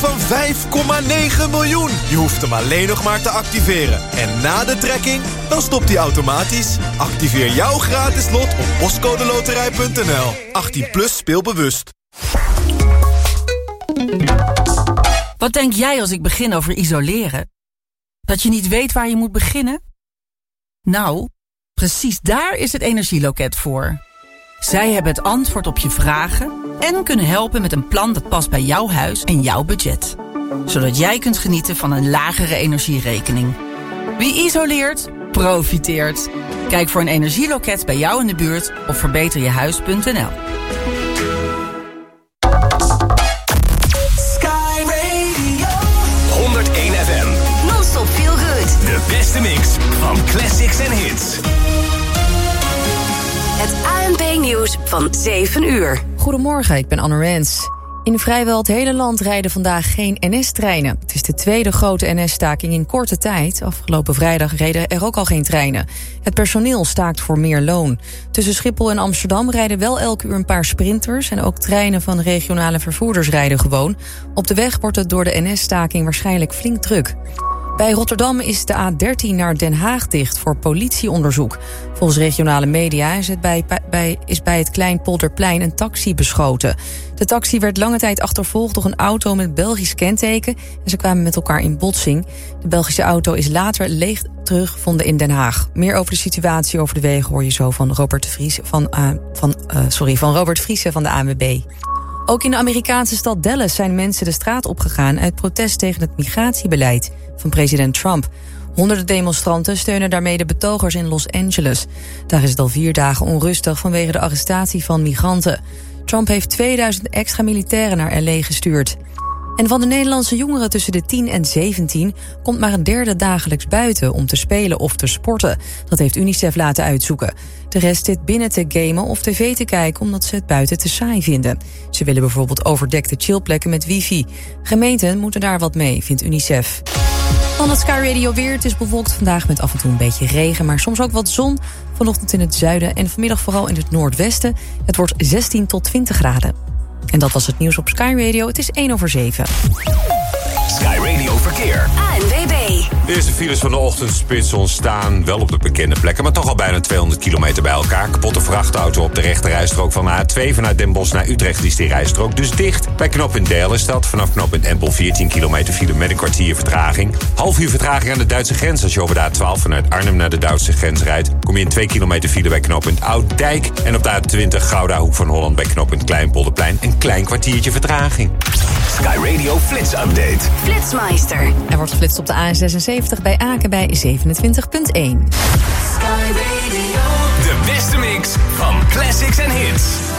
van 5,9 miljoen. Je hoeft hem alleen nog maar te activeren. En na de trekking, dan stopt hij automatisch. Activeer jouw gratis lot op postcodeloterij.nl. 18+ speelbewust. Wat denk jij als ik begin over isoleren? Dat je niet weet waar je moet beginnen? Nou, precies daar is het Energieloket voor. Zij hebben het antwoord op je vragen en kunnen helpen met een plan dat past bij jouw huis en jouw budget. Zodat jij kunt genieten van een lagere energierekening. Wie isoleert, profiteert. Kijk voor een energieloket bij jou in de buurt op verbeterjehuis.nl. Sky Radio 101 FM. Non-stop feel good. De beste mix van classics en hits. Het ANP-nieuws van 7 uur. Goedemorgen, ik ben Anne Rens. In vrijwel het hele land rijden vandaag geen NS-treinen. Het is de tweede grote NS-staking in korte tijd. Afgelopen vrijdag reden er ook al geen treinen. Het personeel staakt voor meer loon. Tussen Schiphol en Amsterdam rijden wel elke uur een paar sprinters... en ook treinen van regionale vervoerders rijden gewoon. Op de weg wordt het door de NS-staking waarschijnlijk flink druk. Bij Rotterdam is de A13 naar Den Haag dicht voor politieonderzoek. Volgens regionale media is bij het Kleinpolderplein een taxi beschoten. De taxi werd lange tijd achtervolgd door een auto met Belgisch kenteken... en ze kwamen met elkaar in botsing. De Belgische auto is later leeg teruggevonden in Den Haag. Meer over de situatie over de wegen hoor je zo van Robert Vriese van de ANWB. Ook in de Amerikaanse stad Dallas zijn mensen de straat opgegaan... uit protest tegen het migratiebeleid van president Trump. Honderden demonstranten steunen daarmee de betogers in Los Angeles. Daar is het al 4 dagen onrustig vanwege de arrestatie van migranten. Trump heeft 2000 extra militairen naar L.A. gestuurd. En van de Nederlandse jongeren tussen de 10 en 17... komt maar een derde dagelijks buiten om te spelen of te sporten. Dat heeft UNICEF laten uitzoeken. De rest zit binnen te gamen of tv te kijken... omdat ze het buiten te saai vinden. Ze willen bijvoorbeeld overdekte chillplekken met wifi. Gemeenten moeten daar wat mee, vindt UNICEF. Dan het Sky Radio weer. Het is bewolkt vandaag met af en toe een beetje regen... maar soms ook wat zon. Vanochtend in het zuiden en vanmiddag vooral in het noordwesten. Het wordt 16 tot 20 graden. En dat was het nieuws op Sky Radio. Het is 7:01. Sky Radio Verkeer. ANWB. De eerste files van de ochtendspits ontstaan wel op de bekende plekken... maar toch al bijna 200 kilometer bij elkaar. Kapotte vrachtauto op de rechte rijstrook van de A2... vanuit Den Bosch naar Utrecht is die rijstrook dus dicht. Bij knooppunt Deel is dat. Vanaf knooppunt Empel 14 kilometer file met een kwartier vertraging. Half uur vertraging aan de Duitse grens. Als je over de A12 vanuit Arnhem naar de Duitse grens rijdt... kom je in 2 kilometer file bij knooppunt Ouddijk. En op de A20 Gouda Hoek van Holland bij knooppunt Kleinpolderplein... een klein kwartiertje vertraging. Sky Radio Flits Update. Flitsmeister. Er wordt geflitst op de A76 bij Aken bij 27.1. De beste mix van classics en hits.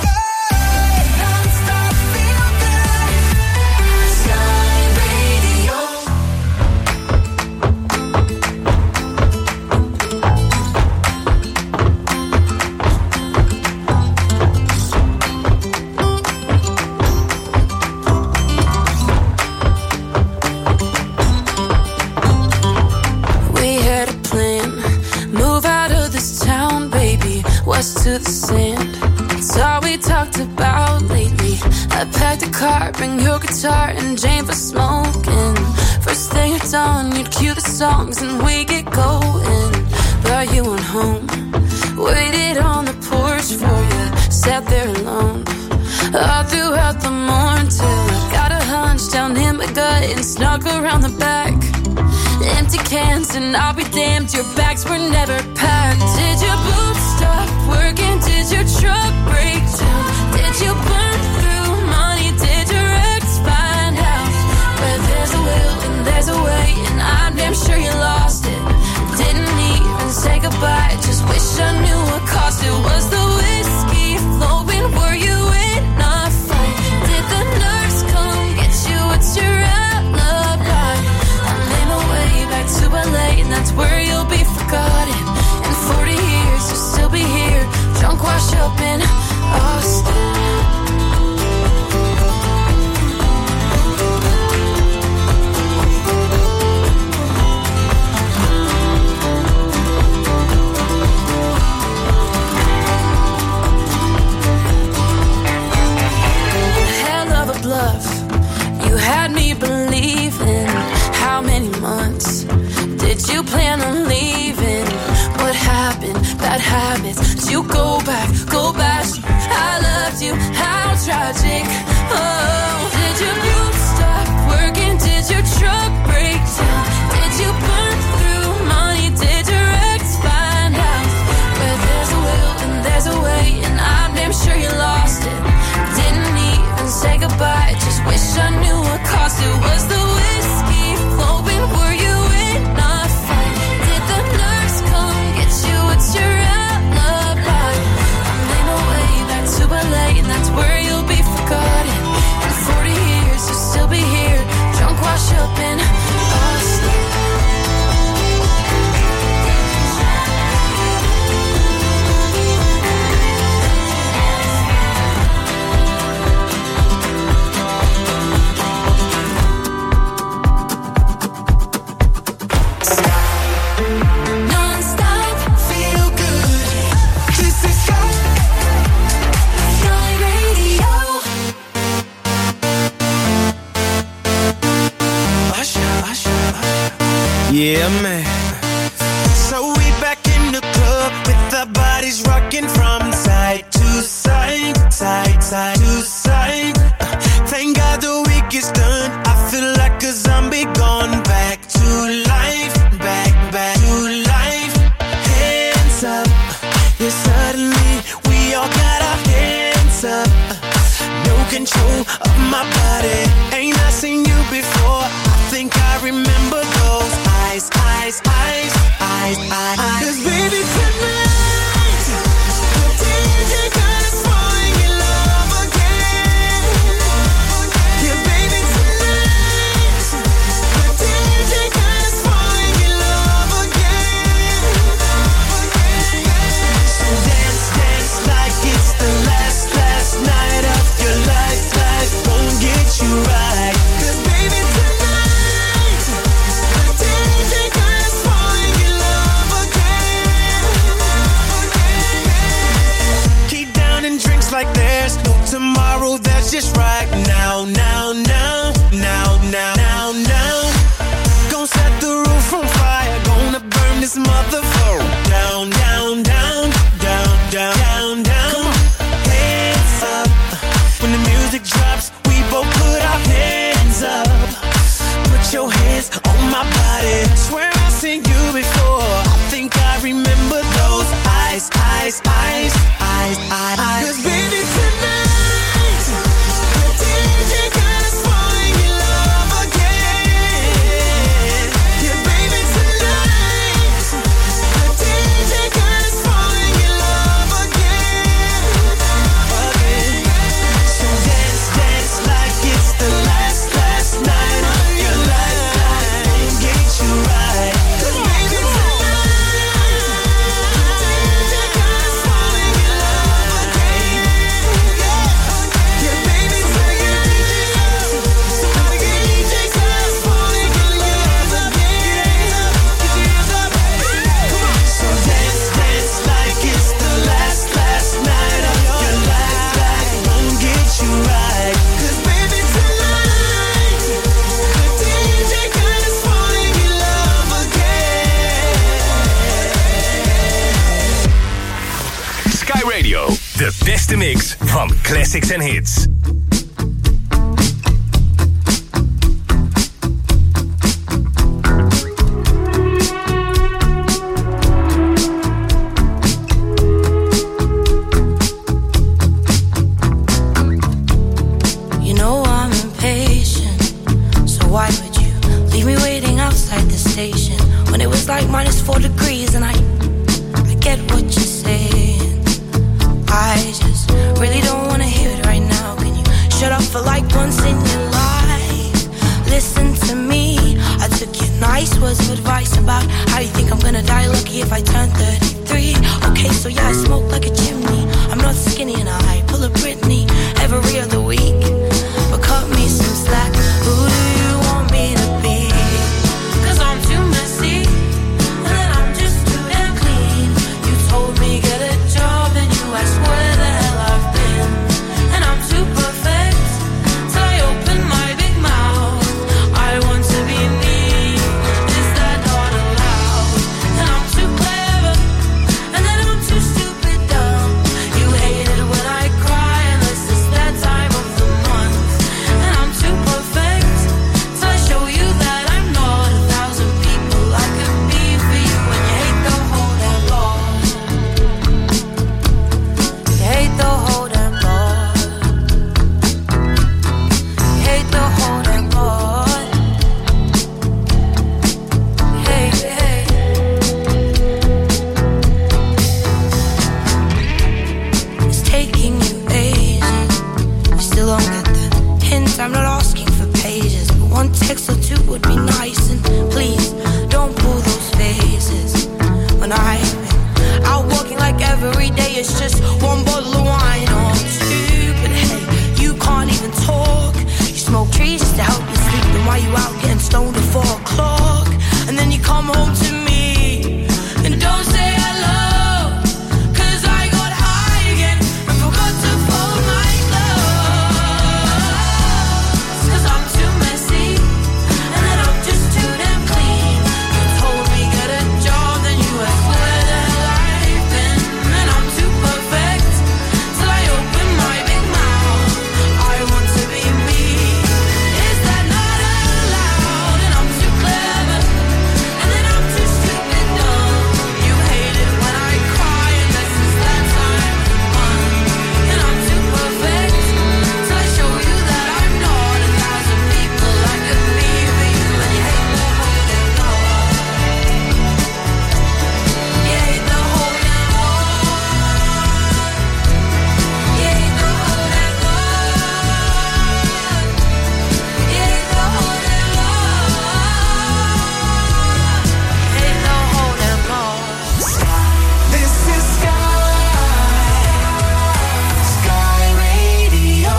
To the sand, it's all we talked about lately. I packed a car, bring your guitar and Jane for smoking. First thing at dawn, you'd cue the songs and we get going. But you went home, waited on the porch for you, sat there alone all throughout the morning till I got a hunch down in my gut and snuck around the back. Empty cans and I'll be damned, your bags were never packed. Did your boots stop working? Did your truck break down? Did you burn through money? Did your ex find out? Where there's a will and there's a way, and I'm damn sure you lost it. Didn't even say goodbye, just wish I knew what cost it. Was the whiskey flowing? Were you in a fight? Did the nurse come get you? What's your alibi? I made my way back to LA, and that's where you'll be forgotten. In 40 years you'll still be here, drunk, washed up in Austin. Hell of a bluff, you had me believe plan on leaving. What happened? Bad habits. Did you go back? I loved you. How tragic. Oh, did your boot stop working? Did your truck break down? Did you burn through money? Did your ex find out? Where there's a will and there's a way, and I'm damn sure you lost it. Didn't even say goodbye. Just wish I knew what cost it. Was the whiskey flowing? Were you in a fight? Did the nurse come get you? What's your alibi? I'm in a way that's super late, and that's where you'll be forgotten. In 40 years, you'll still be here, drunk, wash up in Boston. Yeah, man. So we back in the club with our bodies rocking from side to side, side to side. Thank God the week is done. I feel like a zombie gone back to life, back to life. Hands up, yeah, suddenly we all got our hands up. No control of my body. Ain't I seen you before? I think I remember those eyes. 'Cause baby tonight, the DJ got us falling in love again. Yeah, baby tonight, the DJ got us falling in love again. So dance like it's the last night of your life. Life won't get you right. 'Cause baby tonight, the DJ got us falling in love again. Keep down and drinks like there's no tomorrow. That's just right now. Gonna set the roof on fire. Gonna burn this motherfucker down. Come on, hands up. When the music drops, we both put our hands up. Put your hands on my body. Swear I've seen you before. I think I remember those eyes. 'Cause baby tonight, the DJ got us falling in love again. Yeah, baby tonight, the DJ got us falling in love again. So dance like it's the last night of your life. Life get you right. 'Cause baby tonight, the DJ got us falling in love again. Yeah, baby tonight, the DJ got us falling in love again. Come on, so dance like it's the last night of your life. Life won't get you right. 'Cause baby tonight, the DJ got us falling in love again. Sky Radio, de beste mix van classics en hits. You know I'm impatient, so why would you leave me waiting outside the station when it was like -4 degrees? And I get what you're saying. I just really don't wanna hear it right now. Can you shut up for like once in your life? Listen to me. I took your nice words of advice about how you think I'm gonna die lucky if I turn 33. Okay, so yeah, I smoke like a chimney. I'm not skinny and I pull a Britney every other week. But cut me some slack. Who do you want me to be? 'Cause I'm too messy, and then I'm just too damn clean. You told me get a job and you asked where the hell I've been. And I'm too perfect till I open my big mouth. I want to be me, is that not allowed? out getting stoned at 4 o'clock, and then you come home to me and don't say hello, 'cause I got high again and forgot to fold my clothes, 'cause I'm too messy and then I'm just too damn clean. You told me get a job, then you asked where the hell I've been, and I'm too perfect till I open my big mouth. I want to be me. Is that not allowed? And I'm too clever, and then I'm too stupid dumb. You hate it when I cry, and this is that time. And I'm too perfect till I show you that I'm not. 1,000 people like a me for you, and you hate the whole damn lot. You hate the whole damn lot. You hate the whole damn lot. You hate the whole damn lot. Hate the whole damn lot. This is Sky Radio.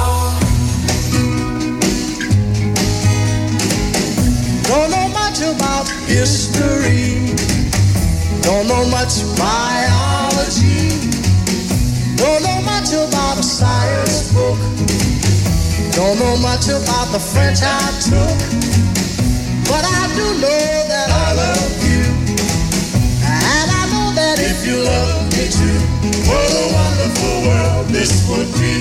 Don't know much about history, don't know much biology, don't know much about a science book, don't know much about the French I took, but I do know that I love you, and I know that if you love me too, what a wonderful world this would be.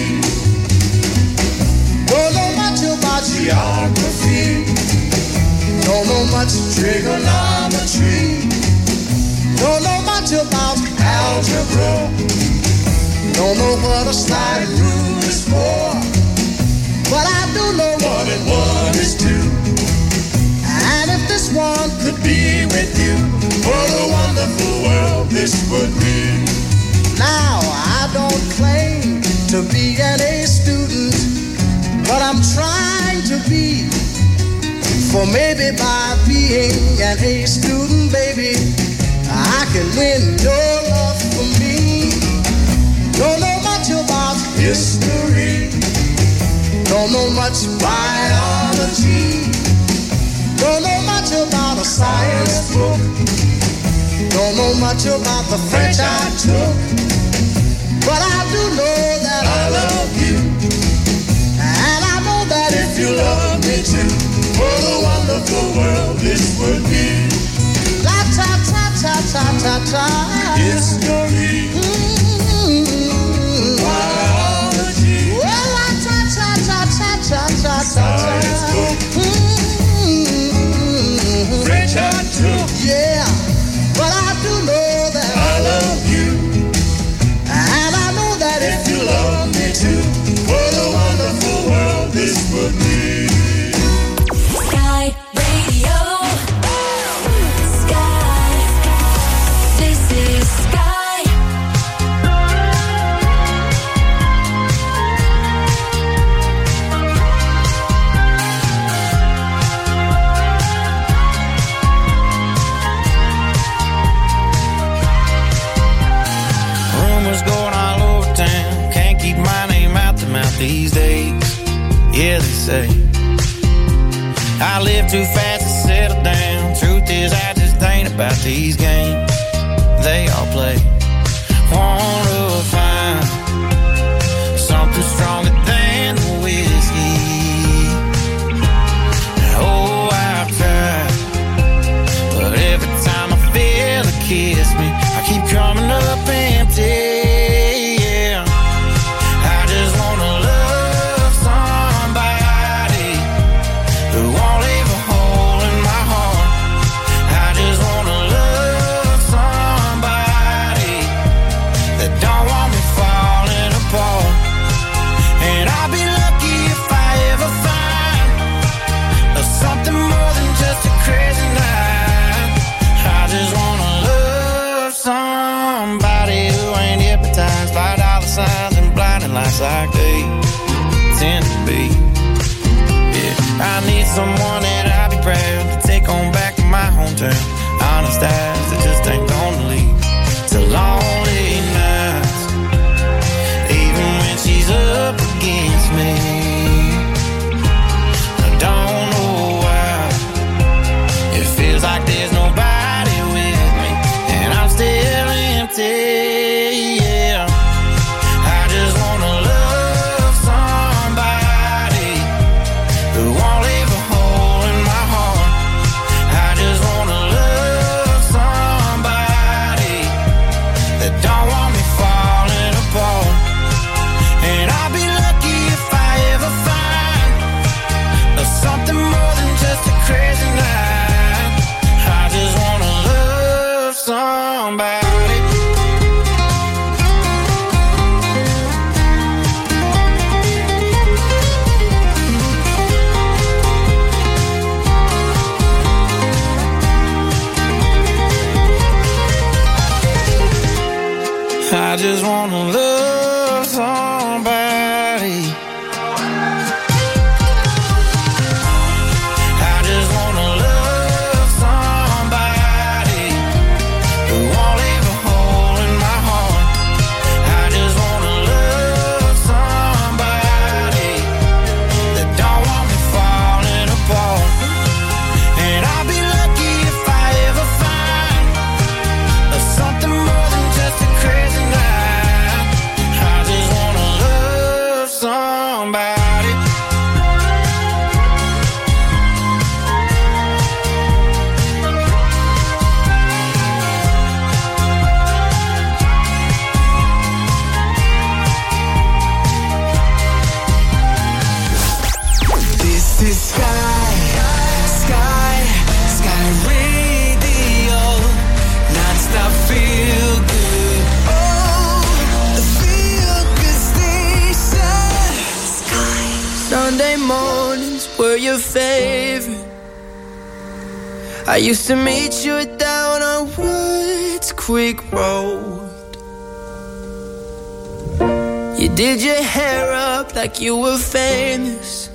Don't know much about geography, don't know much trigonometry, don't know much about algebra, don't know what a sliding rule is for, but I do know 1 and 1 is 2. And if this one could be with you, what a wonderful world this would be. Now, I don't claim to be an A student, but I'm trying to be. For maybe by being an A student, baby, I can win your love for me. Don't know much about history, don't know much biology, don't know much about a science book, don't know much about the French I took, but I do know that I love you, and I know that if you love me too, what a wonderful world this would be. La ta ta ta ta ta ta. History. Biology. Well, la ta ta ta ta ta ta ta. Science book. French I took. Yeah, but I do know that I love you, and I know that if you love me too, what a wonderful world this would be. Sky Radio. Sky. This is Sky. Rumors going all over town. Can't keep my name out the mouth these days. Yeah, they say I live too fast to settle down. Truth is, I just ain't about these games they all play. Wanna find something stronger than the whiskey. Oh, I've tried, but every time I feel it kiss me, I keep coming up empty. Yeah, I just wanna love somebody who won't leave a hole in my heart. I just wanna love somebody that don't want me falling apart. And I'll be lucky if I ever find something more than just a crazy night. I just wanna love somebody who ain't hypnotized by dollar signs and blinding lights like they tend to be. Yeah, I need someone that I'll be proud to take on back to my hometown. Honest eyes that just ain't gonna lead to lonely nights, even when she's up against me. I don't know why just wanna love somebody. I just wanna love somebody who won't leave a hole in my heart. I just wanna love somebody that don't want me falling apart. And I'll be lucky if I ever find something more than just a crazy night. I just wanna love somebody. This is Sky Radio, non-stop feel good. Oh, the feel good station. Sky. Sunday mornings were your favorite. I used to meet you down on Woods Creek Road. You did your hair up like you were famous,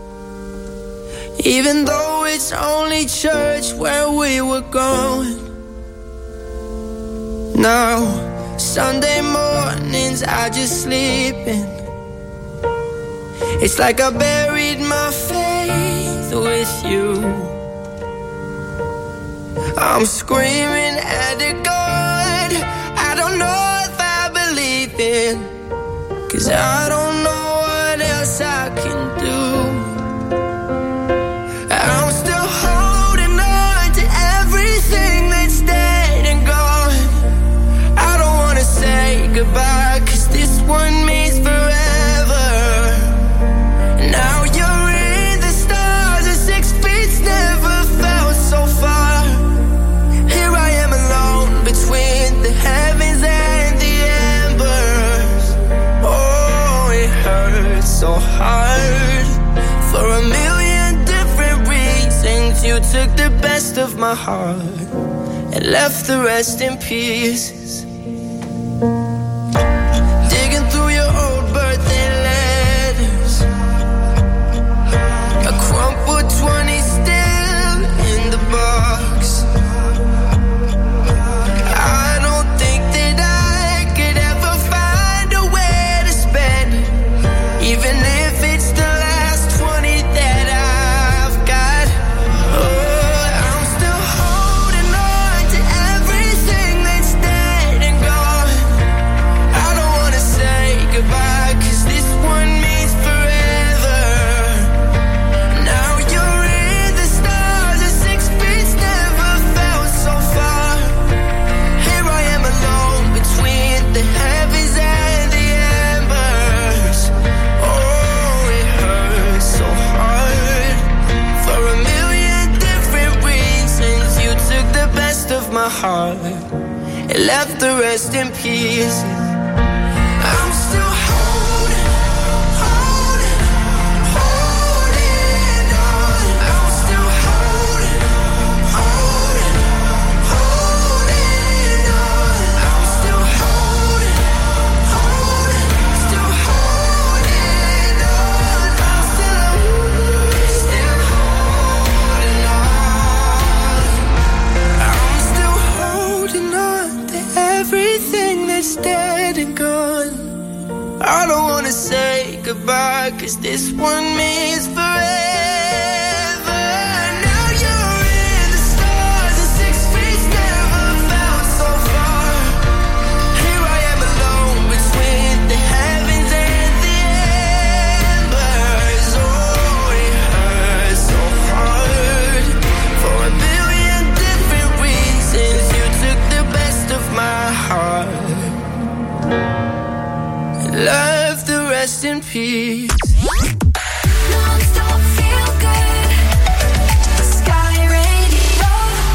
even though it's only church where we were going. Now, Sunday mornings I just sleep in. It's like I buried my faith with you. I'm screaming at the God I don't know if I believe in, 'cause I don't know what else I can do. I'm still holding on to everything that's dead and gone. I don't wanna say goodbye, 'cause this one means forever. Now you're in the stars, and 6 feet never felt so far. Here I am alone between the heavens and the embers. Oh, it hurts so hard. For a million different reasons, you took the best of my heart and left the rest in pieces. Digging through your old birthday letters, a crumpled 20 still in the box. I don't think that I could ever find a way to spend it, even if it's the last 20 that I've got. Oh, I'm still holding on to everything that's dead and gone. I don't wanna say goodbye, 'cause this one means forever. Now you're in the stars, and 6 feet never felt so far. Here I am alone between the heavens and the embers. Oh, it hurts so hard. For a million different reasons, you took the best of my heart and left the rest in pieces. I'm still holding on. I'm still holding on. I'm still holding on. Still holding on. I'm still holding on. I'm still holding on to everything that's dead and gone. I don't wanna say goodbye, 'cause this one means forever. Now you're in the stars, and 6 feet never felt so far. Here I am alone between the heavens and the embers. Oh, it hurts so hard. For a billion different reasons, you took the best of my heart, left the rest in peace. Non-stop feel good. Sky Radio.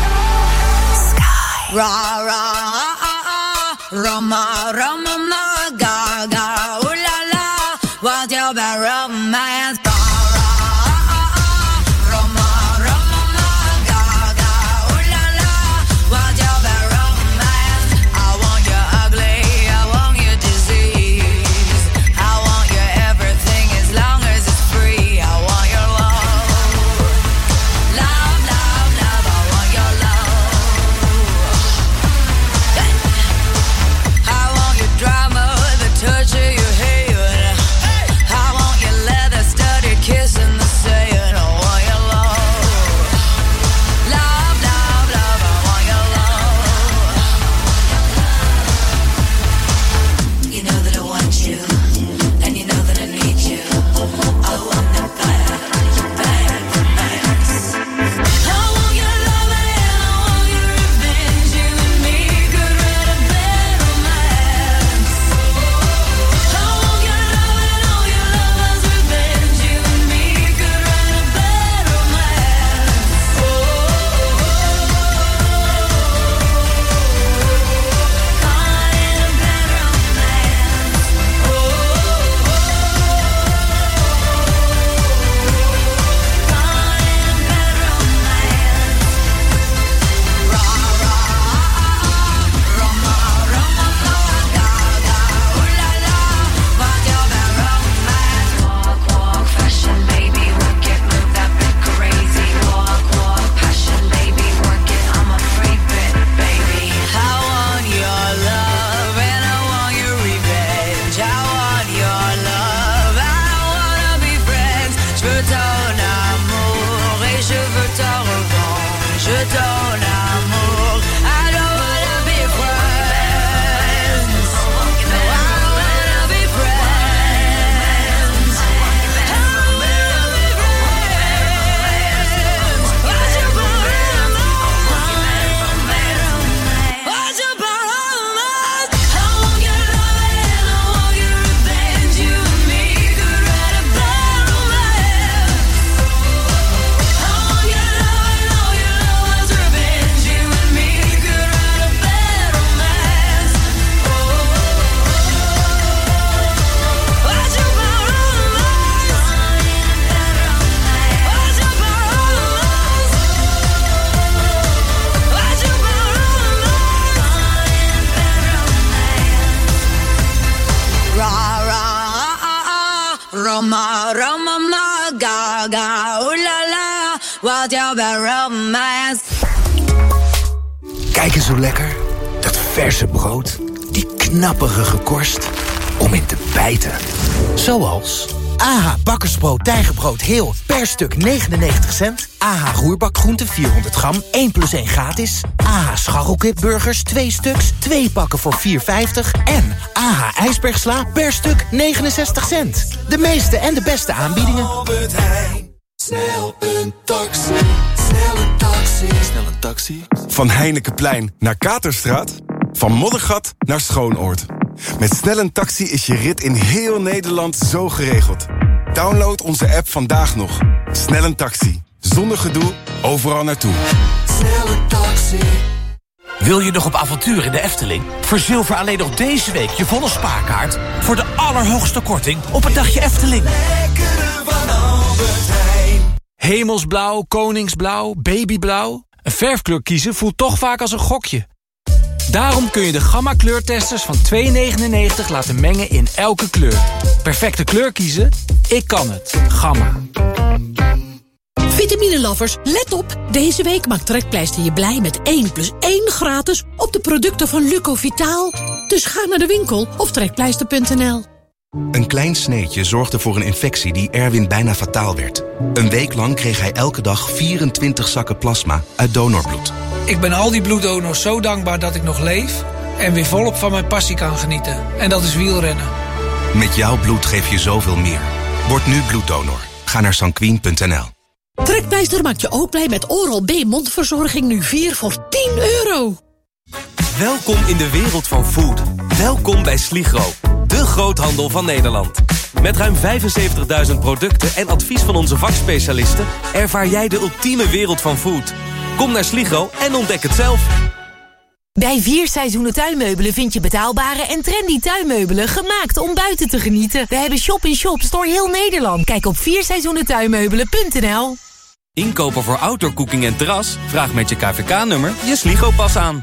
Sky. Ra ra Rama Rama ma ga ga ooh la la, what's your bad romance? Ga ra Rama Rama ma ga ga ooh la la, what's your bad romance? I want you ugly, I want you Mama, gaga, ooh la la, what your romance. Kijk eens hoe lekker. Dat verse brood, die knapperige korst, om in te bijten. Zoals AH bakkersbrood tijgerbrood heel, per stuk 99 cent. AH roerbakgroenten 400 gram, 1 + 1 gratis. AH scharrelkipburgers 2 stuks, 2 pakken voor 4,50. En AH ijsbergsla per stuk 69 cent. De meeste en de beste aanbiedingen. Albert Heijn. Snel een taxi, snel een taxi. Snel een taxi. Van Heinekenplein naar Katerstraat. Van Moddergat naar Schoonoord. Met Snel een Taxi is je rit in heel Nederland zo geregeld. Download onze app vandaag nog. Snel een Taxi. Zonder gedoe, overal naartoe. Snel een taxi. Wil je nog op avontuur in de Efteling? Verzilver alleen nog deze week je volle spaarkaart voor de allerhoogste korting op een dagje Efteling. Lekkere van Albert Heijn. Hemelsblauw, koningsblauw, babyblauw. Een verfkleur kiezen voelt toch vaak als een gokje. Daarom kun je de Gamma kleurtesters van €2,99 laten mengen in elke kleur. Perfecte kleur kiezen? Ik kan het. Gamma. Vitamine-lovers, let op! Deze week maakt Trekpleister je blij met 1 + 1 gratis op de producten van Lucovitaal. Dus ga naar de winkel of trekpleister.nl. Een klein sneetje zorgde voor een infectie die Erwin bijna fataal werd. Een week lang kreeg hij elke dag 24 zakken plasma uit donorbloed. Ik ben al die bloeddonors zo dankbaar dat ik nog leef en weer volop van mijn passie kan genieten. En dat is wielrennen. Met jouw bloed geef je zoveel meer. Word nu bloeddonor. Ga naar sanquin.nl. Trekpleister maakt je ook blij met Oral-B mondverzorging nu 4 voor €10. Welkom in de wereld van food. Welkom bij Sligro, de groothandel van Nederland. Met ruim 75.000 producten en advies van onze vakspecialisten ervaar jij de ultieme wereld van food. Kom naar Sligro en ontdek het zelf. Bij 4 Seizoenen Tuinmeubelen vind je betaalbare en trendy tuinmeubelen gemaakt om buiten te genieten. We hebben shop-in-shops door heel Nederland. Kijk op 4seizoenentuinmeubelen.nl. Inkopen voor outdoorcooking en terras? Vraag met je KVK-nummer je Sligro-pas aan.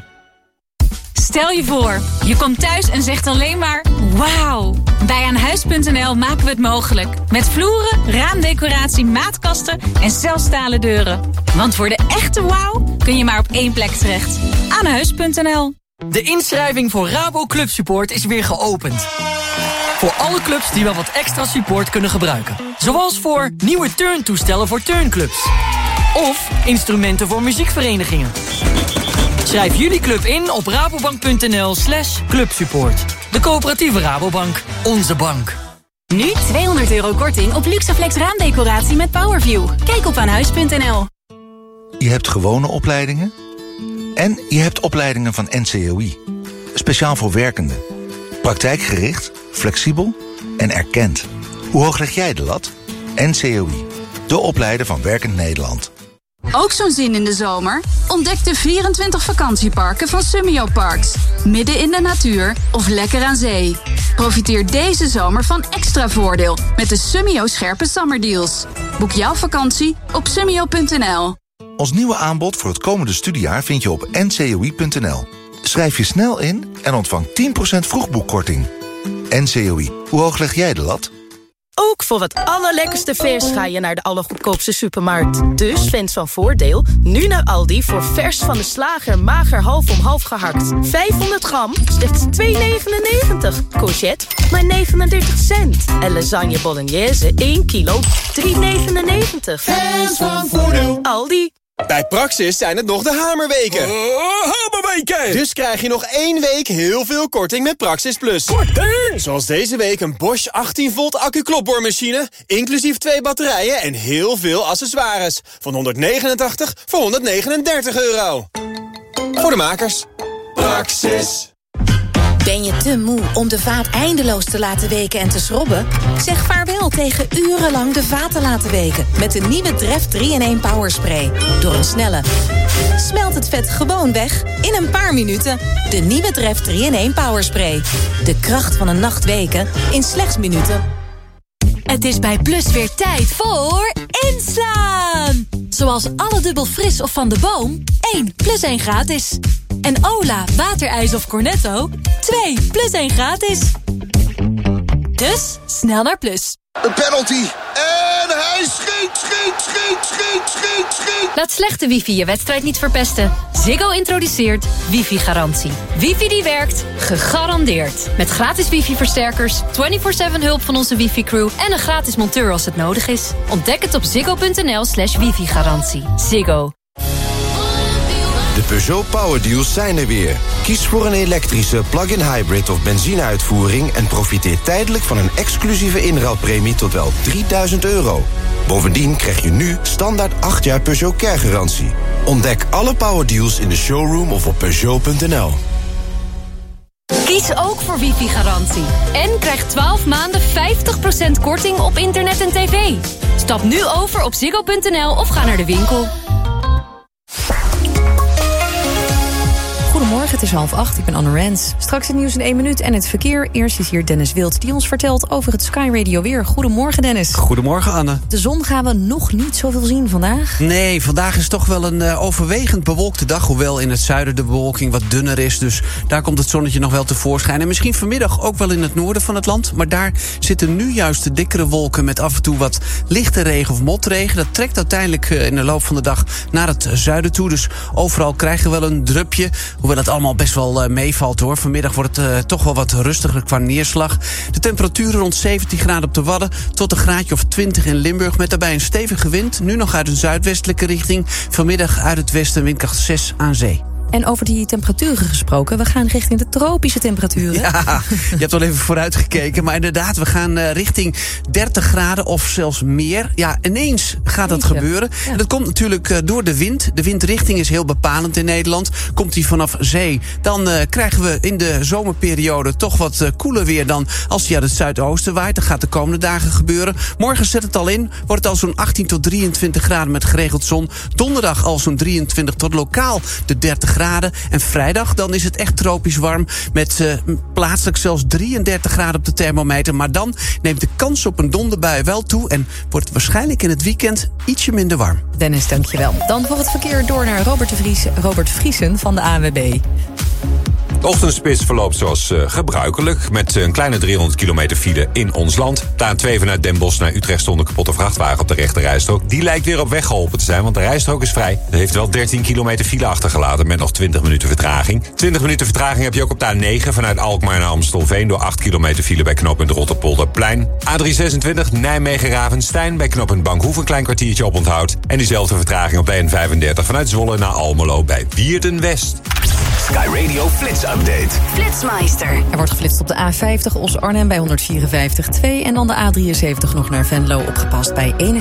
Stel je voor, je komt thuis en zegt alleen maar wauw. Bij Aanhuis.nl maken we het mogelijk. Met vloeren, raamdecoratie, maatkasten en zelfs stalen deuren. Want voor de echte wauw kun je maar op 1 plek terecht. Aanhuis.nl. De inschrijving voor Rabo Club Support is weer geopend. Voor alle clubs die wel wat extra support kunnen gebruiken. Zoals voor nieuwe turntoestellen voor turnclubs. Of instrumenten voor muziekverenigingen. Schrijf jullie club in op rabobank.nl/clubsupport. De coöperatieve Rabobank. Onze bank. Nu €200 korting op Luxaflex raamdecoratie met Powerview. Kijk op aanhuis.nl. Je hebt gewone opleidingen en je hebt opleidingen van NCOI. Speciaal voor werkenden. Praktijkgericht, flexibel en erkend. Hoe hoog leg jij de lat? NCOI, de opleider van Werkend Nederland. Ook zo'n zin in de zomer? Ontdek de 24 vakantieparken van Summio Parks. Midden in de natuur of lekker aan zee. Profiteer deze zomer van extra voordeel met de Summio scherpe zomerdeals. Boek jouw vakantie op summio.nl. Ons nieuwe aanbod voor het komende studiejaar vind je op ncoi.nl. Schrijf je snel in en ontvang 10% vroegboekkorting. NCOI, hoe hoog leg jij de lat? Ook voor het allerlekkerste vers ga je naar de allergoedkoopste supermarkt. Dus fans van Voordeel, nu naar Aldi voor vers van de slager mager half om half gehakt. 500 gram, slechts €2,99. Courgette, maar 39 cent. En lasagne bolognese, 1 kilo, €3,99. Fans van Voordeel. Aldi. Bij Praxis zijn het nog de hamerweken. Hamerweken! Dus krijg je nog 1 week heel veel korting met Praxis Plus. Korting! Zoals deze week een Bosch 18 volt accu-klopboormachine, inclusief 2 batterijen en heel veel accessoires. Van €189 voor €139. Voor de makers. Praxis. Ben je te moe om de vaat eindeloos te laten weken en te schrobben? Zeg vaarwel tegen urenlang de vaat te laten weken met de nieuwe Dreft 3-in-1 Powerspray. Door een snelle smelt het vet gewoon weg in een paar minuten. De nieuwe Dreft 3-in-1 Powerspray. De kracht van een nacht weken in slechts minuten. Het is bij Plus weer tijd voor inslaan. Zoals alle dubbel fris of van de boom, 1 + 1 gratis. En Ola, waterijs of Cornetto, 2 + 1 gratis. Dus snel naar Plus. Een penalty. En hij schiet. Laat slechte wifi je wedstrijd niet verpesten. Ziggo introduceert wifi-garantie. Wifi die werkt, gegarandeerd. Met gratis wifi-versterkers, 24/7 hulp van onze wifi-crew... en een gratis monteur als het nodig is. Ontdek het op ziggo.nl/wifi-garantie. Ziggo. De Peugeot Power Deals zijn er weer. Kies voor een elektrische, plug-in hybrid of benzine-uitvoering... en profiteer tijdelijk van een exclusieve inruilpremie tot wel €3.000. Bovendien krijg je nu standaard 8 jaar Peugeot Care-garantie. Ontdek alle Power Deals in de showroom of op Peugeot.nl. Kies ook voor wifi-garantie. En krijg 12 maanden 50% korting op internet en tv. Stap nu over op ziggo.nl of ga naar de winkel. Goedemorgen, het is 7:30. Ik ben Anne Rens. Straks het nieuws in 1 minuut en het verkeer. Eerst is hier Dennis Wild, die ons vertelt over het Sky Radio weer. Goedemorgen, Dennis. Goedemorgen, Anne. De zon gaan we nog niet zoveel zien vandaag. Nee, vandaag is toch wel een overwegend bewolkte dag. Hoewel in het zuiden de bewolking wat dunner is. Dus daar komt het zonnetje nog wel tevoorschijn. En misschien vanmiddag ook wel in het noorden van het land. Maar daar zitten nu juist de dikkere wolken met af en toe wat lichte regen of motregen. Dat trekt uiteindelijk in de loop van de dag naar het zuiden toe. Dus overal krijgen we wel een drupje. Hoewel het allemaal best wel meevalt hoor. Vanmiddag wordt het toch wel wat rustiger qua neerslag. De temperaturen rond 17 graden op de Wadden tot een graadje of 20 in Limburg. Met daarbij een stevige wind. Nu nog uit een zuidwestelijke richting. Vanmiddag uit het westen windkracht 6 aan zee. En over die temperaturen gesproken, we gaan richting de tropische temperaturen. Ja, je hebt al even vooruit gekeken. Maar inderdaad, we gaan richting 30 graden of zelfs meer. Ja, ineens gaat dat gebeuren. Ja. En dat komt natuurlijk door de wind. De windrichting is heel bepalend in Nederland. Komt die vanaf zee, dan krijgen we in de zomerperiode toch wat koeler weer dan als die uit het zuidoosten waait. Dat gaat de komende dagen gebeuren. Morgen zet het al in. Wordt het al zo'n 18 tot 23 graden met geregeld zon. Donderdag al zo'n 23 tot lokaal de 30 graden. En vrijdag dan is het echt tropisch warm met plaatselijk zelfs 33 graden op de thermometer. Maar dan neemt de kans op een donderbui wel toe en wordt het waarschijnlijk in het weekend ietsje minder warm. Dennis, dankjewel. Dan voor het verkeer door naar Robert Vriesen van de ANWB. De ochtendspits verloopt zoals gebruikelijk... met een kleine 300 kilometer file in ons land. De A2 vanuit Den Bosch naar Utrecht stond een kapotte vrachtwagen op de rechte rijstrook. Die lijkt weer op weg geholpen te zijn, want de rijstrook is vrij. Dat heeft wel 13 kilometer file achtergelaten met nog 20 minuten vertraging. 20 minuten vertraging heb je ook op de A9 vanuit Alkmaar naar Amstelveen... door 8 kilometer file bij knooppunt Rotterpolderplein. A326 Nijmegen-Ravenstein bij knooppunt Bankhoef een klein kwartiertje op onthoud. En diezelfde vertraging op de N35 vanuit Zwolle naar Almelo bij Wierden-West. Sky Radio Flits Update. Flitsmeister. Er wordt geflitst op de A50 Os-Arnhem bij 154,2... en dan de A73 nog naar Venlo opgepast bij 61,1.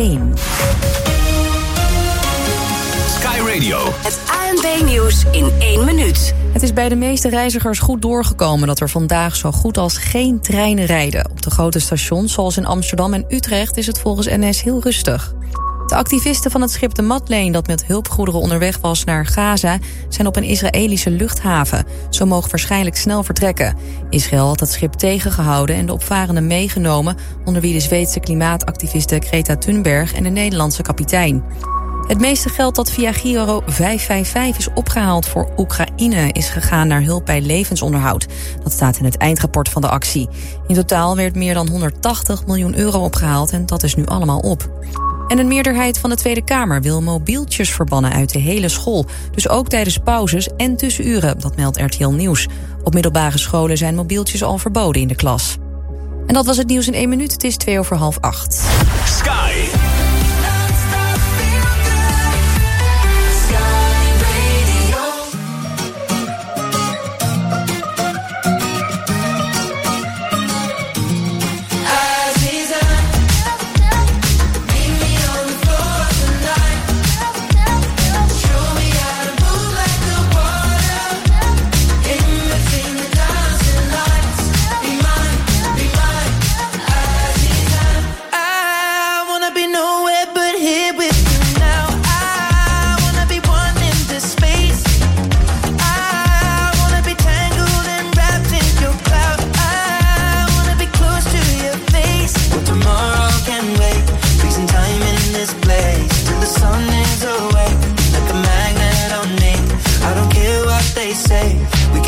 Sky Radio. Het ANWB-nieuws in 1 minuut. Het is bij de meeste reizigers goed doorgekomen dat er vandaag zo goed als geen treinen rijden. Op de grote stations zoals in Amsterdam en Utrecht is het volgens NS heel rustig. De activisten van het schip de Madeleine dat met hulpgoederen onderweg was naar Gaza zijn op een Israëlische luchthaven. Ze mogen waarschijnlijk snel vertrekken. Israël had het schip tegengehouden en de opvarenden meegenomen, onder wie de Zweedse klimaatactiviste Greta Thunberg en de Nederlandse kapitein. Het meeste geld dat via Giro 555 is opgehaald voor Oekraïne is gegaan naar hulp bij levensonderhoud. Dat staat in het eindrapport van de actie. In totaal werd meer dan €180 miljoen opgehaald en dat is nu allemaal op. En een meerderheid van de Tweede Kamer wil mobieltjes verbannen uit de hele school. Dus ook tijdens pauzes en tussenuren, dat meldt RTL Nieuws. Op middelbare scholen zijn mobieltjes al verboden in de klas. En dat was het nieuws in 1 minuut. Het is 7:45. Sky.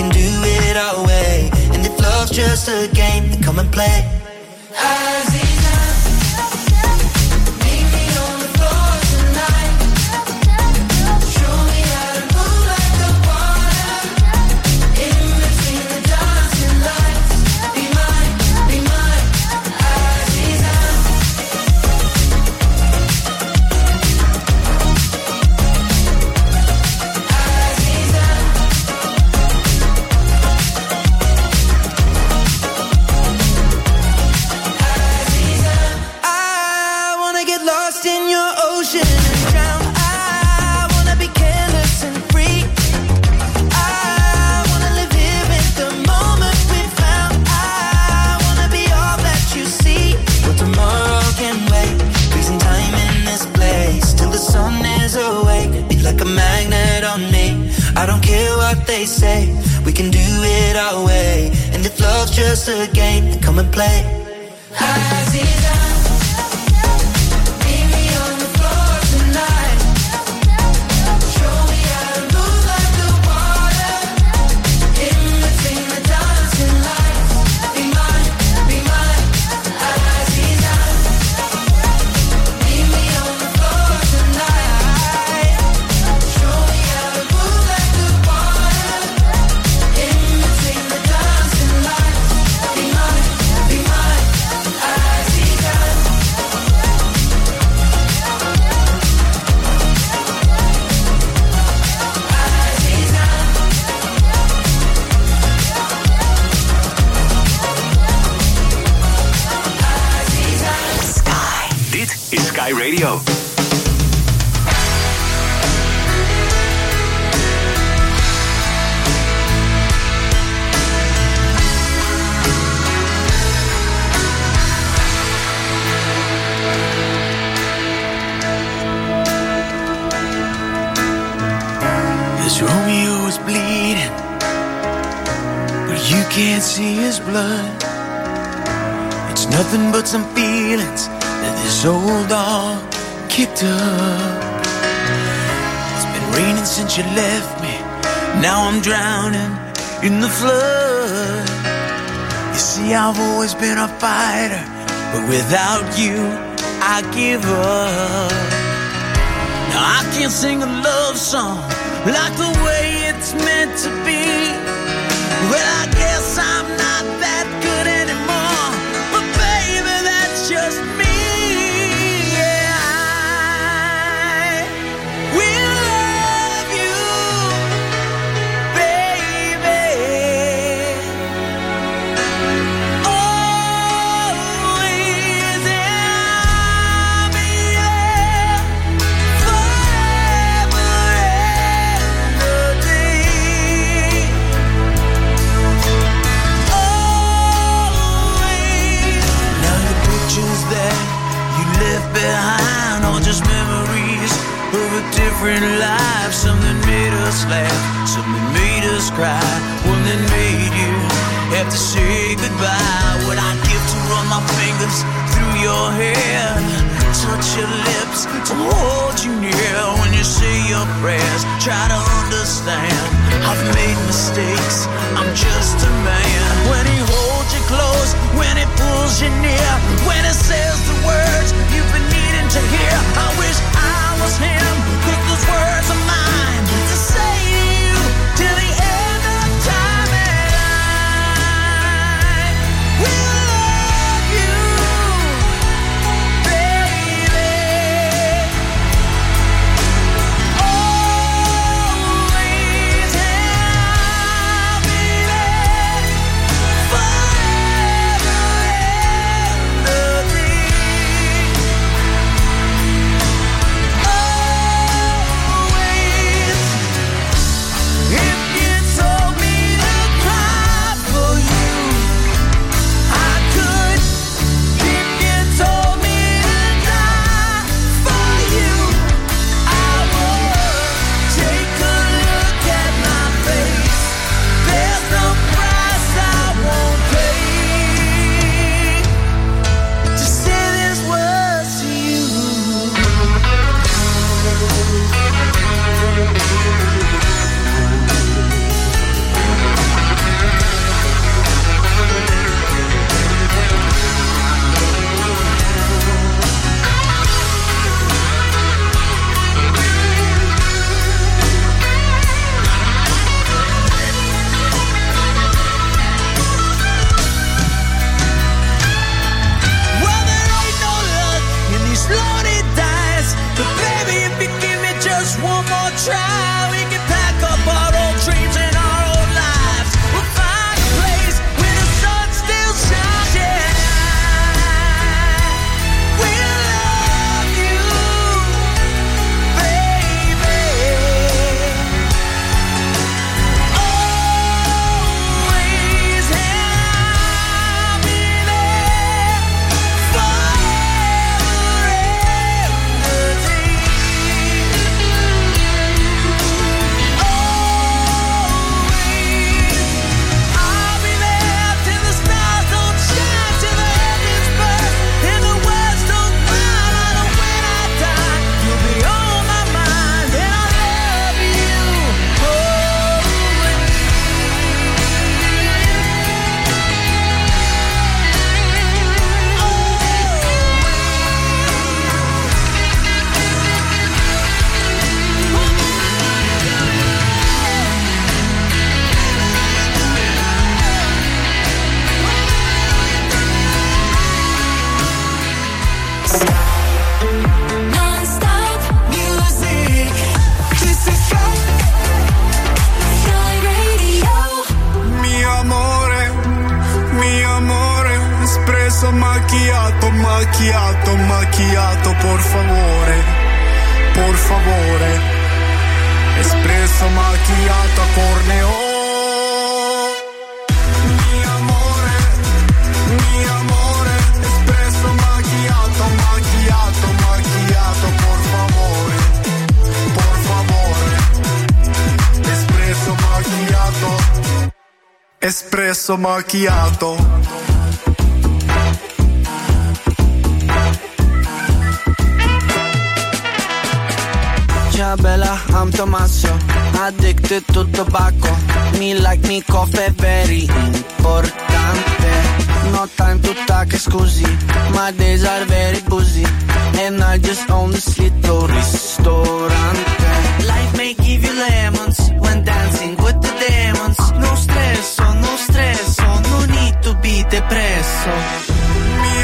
Just a game to come and play. Aziza. what they say. We can do it our way. And if love's just a game, then come and play. Aziza, meet me on the floor tonight. Show me how to move like the water. In between the dancing lights. Be mine, Aziza. Meet me on the floor tonight. Show me how to move like the water. In between the dancing lights. Be mine, Aziza. Dit is Sky Radio. This Romeo is bleeding, but you can't see his blood. It's nothing but some feelings that this old dog kicked up. It's been raining since you left me. Now I'm drowning in the flood. You see, I've always been a fighter, but without you, I give up. Now I can't sing a love song like the way it's meant to be. Well, I guess I'm not that good anymore, but baby, that's just me. Yeah, I will love you, baby. Always, I'll be there forever and a day. Always. Now the pictures that you left behind are just memories of a different life. Something made us laugh, something made us cry, one that made you have to say goodbye. What I give to run my fingers through your hair, touch your lips, to hold you near when you say your prayers. Try to understand, I've made mistakes, I'm just a man. When he holds you close, when he pulls you near, when he says the words you've been needing to hear. I wish I was him, 'cause those words are mine to say to you till the end of time. And I will love you, baby. Always, I'll be there forever and a day. If you told me to cry for you, I could. If you told me to die for you, I would. Take a look at my face. There's no price I won't pay to say these words to you. Well, there ain't no luck in these lonely dice, but baby, if you give me just one more try, we can pack up our old dreams and our old lives. We'll find a place where the sun still shines. Yeah, we'll love you, baby. Always, I'll be there forever and a day. espresso macchiato, macchiato, macchiato, por favore, por favore. Espresso macchiato a corneo. Mi amore, espresso macchiato, macchiato, macchiato, por favore, por favore. Espresso macchiato, espresso macchiato. Ciao bella, I'm Tommaso, addicted to tobacco. Me like me coffee, very importante. No time to talk, scusi, my days are very busy. And I just own this little ristorante. Life may give you lemons when dancing with the demons. No stresso, no stresso, no need to be depresso. Mi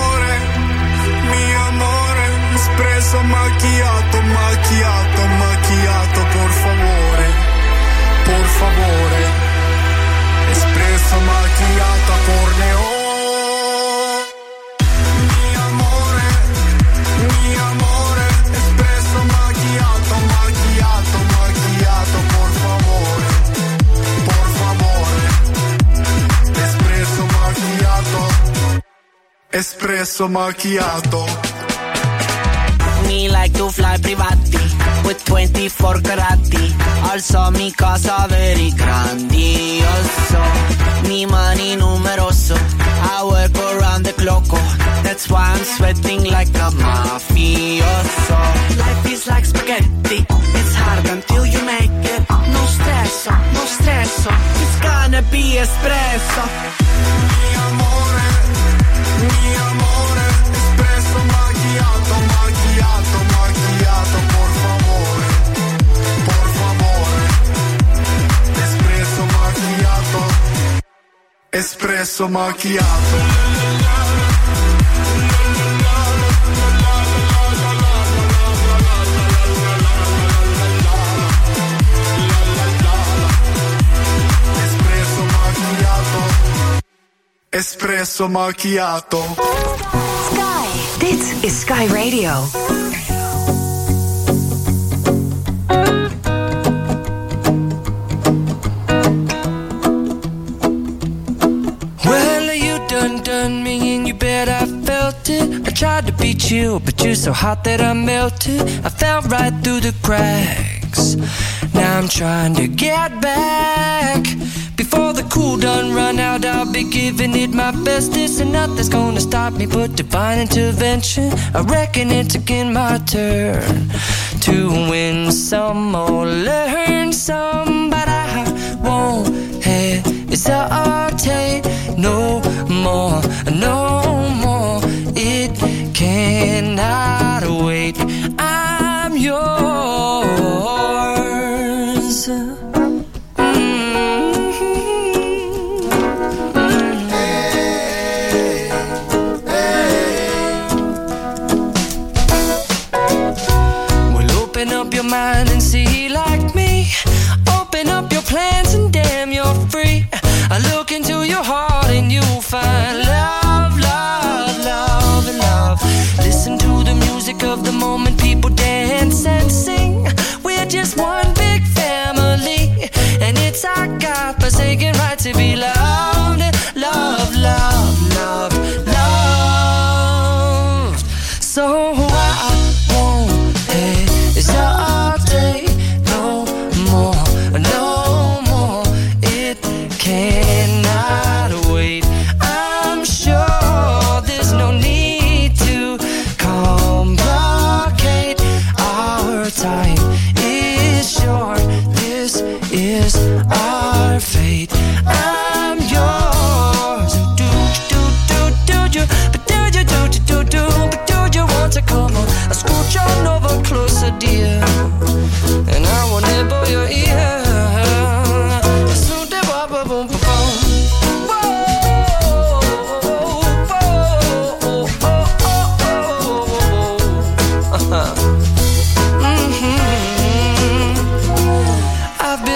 amore, espresso macchiato, macchiato, macchiato, por favore, por favore. Espresso macchiato a corneo. Mi amore, espresso macchiato, macchiato, macchiato, por favore, por favore. Espresso macchiato, espresso macchiato. Me like to fly privati with 24 carati. Also mi casa very grandioso. Mi money numeroso. I work around the clock. That's why I'm sweating like a mafioso. Life is like spaghetti. It's hard until you make it. No stresso, no stresso. It's gonna be espresso. Mi amore, espresso macchiato, macchiato, macchiato, por favore, por favore. Espresso macchiato, espresso macchiato. Espresso macchiato. Sky. Dit is Sky Radio. Well, you done me and you bet I felt it. I tried to beat you, but you're so hot that I melted. I fell right through the cracks. Now I'm trying to get back. Before the cool done run out, I'll be giving it my bestest. And nothing's gonna stop me but divine intervention. I reckon it's again my turn to win some or learn some. But I won't hesitate no more, no more. It cannot wait. I'm yours. Open up your mind and see like me. Open up your plans and damn, you're free. I look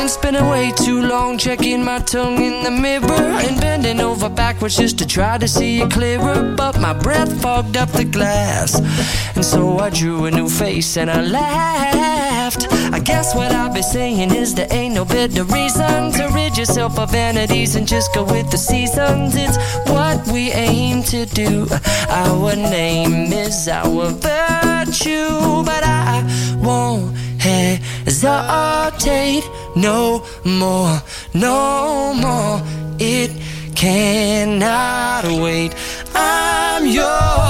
been spending way too long checking my tongue in the mirror and bending over backwards just to try to see it clearer. But my breath fogged up the glass, and so I drew a new face and I laughed. I guess what I've been saying is there ain't no better reason to rid yourself of vanities and just go with the seasons. It's what we aim to do. Our name is our virtue, but I won't hesitate no more, no more. It cannot wait. I'm yours.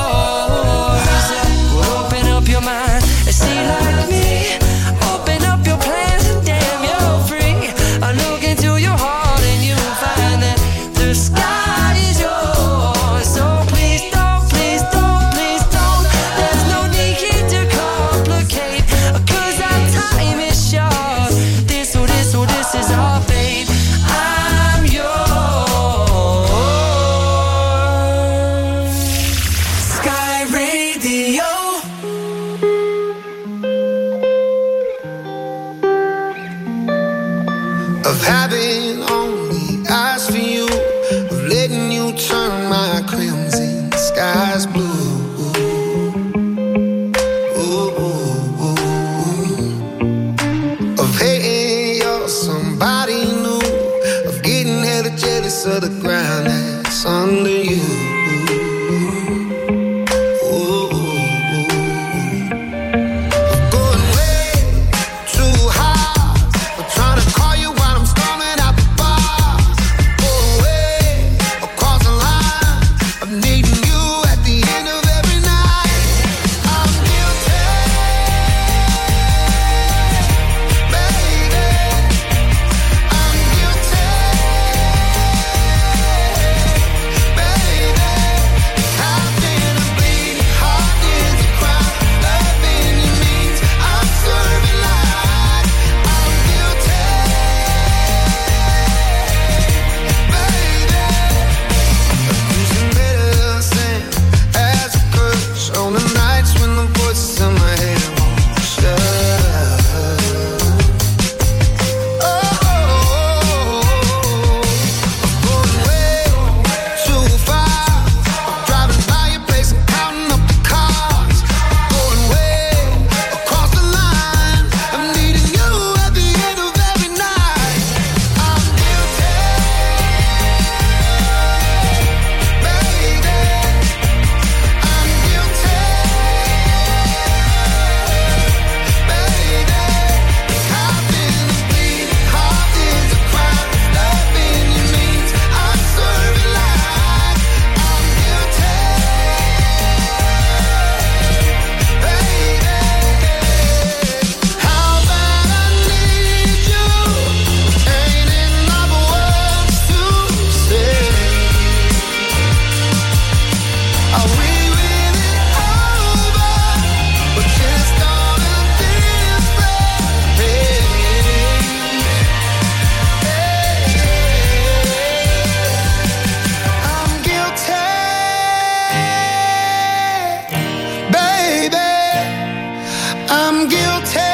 Open up your mind and see like me. Open up your plans and damn, you're free. I look into your heart and you'll find that the sky is yours. So please don't, please don't, please don't. There's no need here to complicate, 'cause our time is short. This is our fate. I'm yours. Sky Radio. Of having only eyes for you, of letting you turn my crimson skies blue. Ooh, ooh, ooh. Of hating you're somebody new, of getting hella jealous of the ground that's under you. Ooh, ooh, ooh. Of going way too high, of trying to call you while I'm storming out the bar. Going way across the line, of needing you at the end of every night. I'm guilty, baby. I'm guilty, baby. I've been a bleeding heart is a crime. Loving you means I'm serving life. I'm guilty, baby. Using medicine as a curse on the nights when the voices in my head won't shut up. Going way too far, driving by your place and counting up the cars. Going way across the line, I'm needing you at the end of every night. I'm guilty, baby. I'm guilty, baby. I've been a bleeding heart is a crime. Loving you means I'm serving life. I'm guilty, baby. How bad I need you, ain't enough words to say. Are we really over, or just on a different page? I'm guilty, baby. I'm guilty,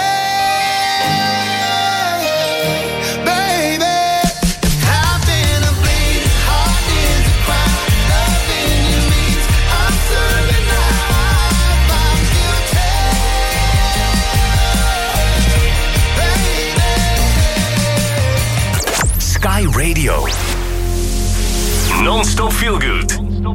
baby. I've been a bleeding heart is a crime. Loving you means I'm serving life. I'm guilty, baby. Sky Radio. Non-stop feel good.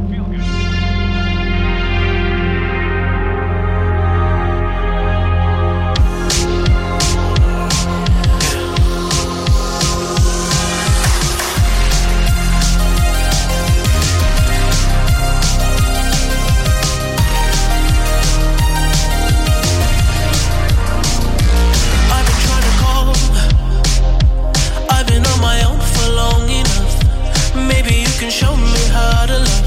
I've been trying to call. I've been on my own for long enough. Maybe you can show me how to love.